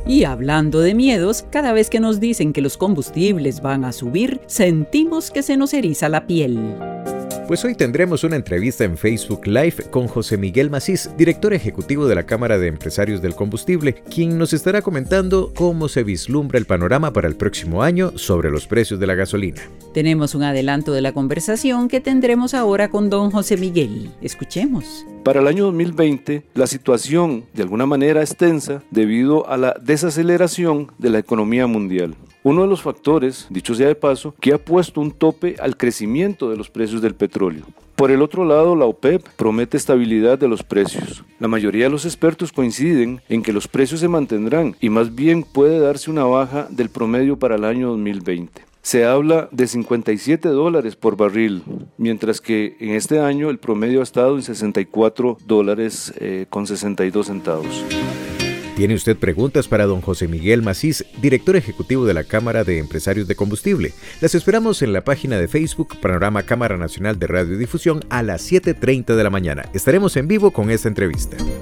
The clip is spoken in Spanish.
Y hablando de miedos, cada vez que nos dicen que los combustibles van a subir, sentimos que se nos eriza la piel. Pues hoy tendremos una entrevista en Facebook Live con José Miguel Macís, director ejecutivo de la Cámara de Empresarios del Combustible, quien nos estará comentando cómo se vislumbra el panorama para el próximo año sobre los precios de la gasolina. Tenemos un adelanto de la conversación que tendremos ahora con don José Miguel. Escuchemos. Para el año 2020, la situación de alguna manera es tensa debido a la desaceleración de la economía mundial. Uno de los factores, dicho sea de paso, que ha puesto un tope al crecimiento de los precios del petróleo. Por el otro lado, la OPEP promete estabilidad de los precios. La mayoría de los expertos coinciden en que los precios se mantendrán y más bien puede darse una baja del promedio para el año 2020. Se habla de $57 por barril, mientras que en este año el promedio ha estado en $64 con 62 centavos. ¿Tiene usted preguntas para don José Miguel Macís, director ejecutivo de la Cámara de Empresarios de Combustible? Las esperamos en la página de Facebook Panorama Cámara Nacional de Radiodifusión a las 7:30 de la mañana. Estaremos en vivo con esta entrevista.